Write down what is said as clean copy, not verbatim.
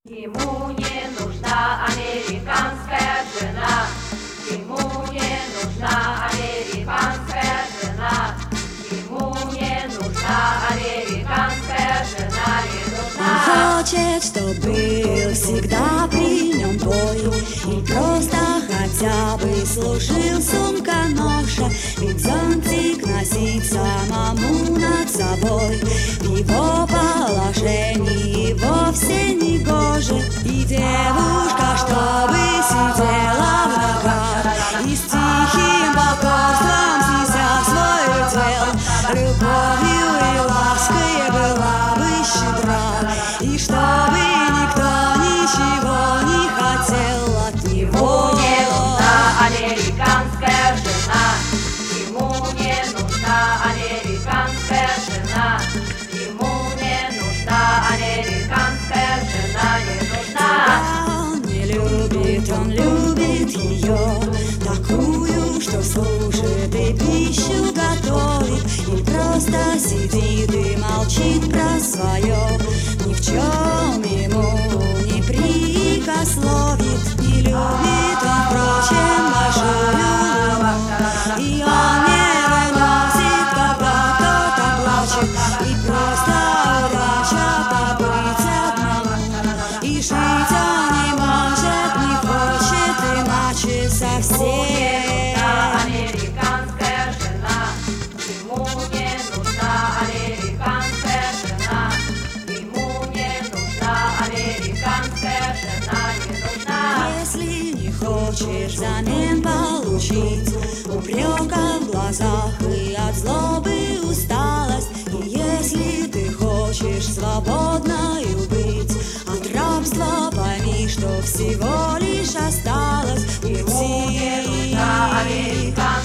Ему не нужна американская жена, ему не нужна американская жена, ему не нужна американская жена, не нужна. Он хочет, чтоб был всегда при нем бой, и просто хотя бы служил сумка-ноша, ведь зонтик носить самому над собой в его положении вовсе не гоже. И девушка, чтобы сидела в ногах и с тихим покорством, снеся свой удел, любовью и лаской была бы щедра, и чтобы никто ничего не хотел от него. Не нужна американская жена, ему не нужна американская жена, ему не нужна американская жена, не нужна. Он не любит, он любит ее, такую, что служит и пищу готовит, и просто сидит и молчит про свое, ни в чем ему не прикословит. И любит он, впрочем, большую луну, и он не выносит, когда кто-то плачет, и просто урача побыть одному, и жить он не может, не хочет иначе совсем. Американская жена, ему не нужна американская жена, ему не нужна американская жена, не нужна. Если не хочешь взамен получить упрека в глазах и от злобы усталость, и если ты хочешь свободною быть от рабства, пойми, что всего лишь осталось уйти. Американская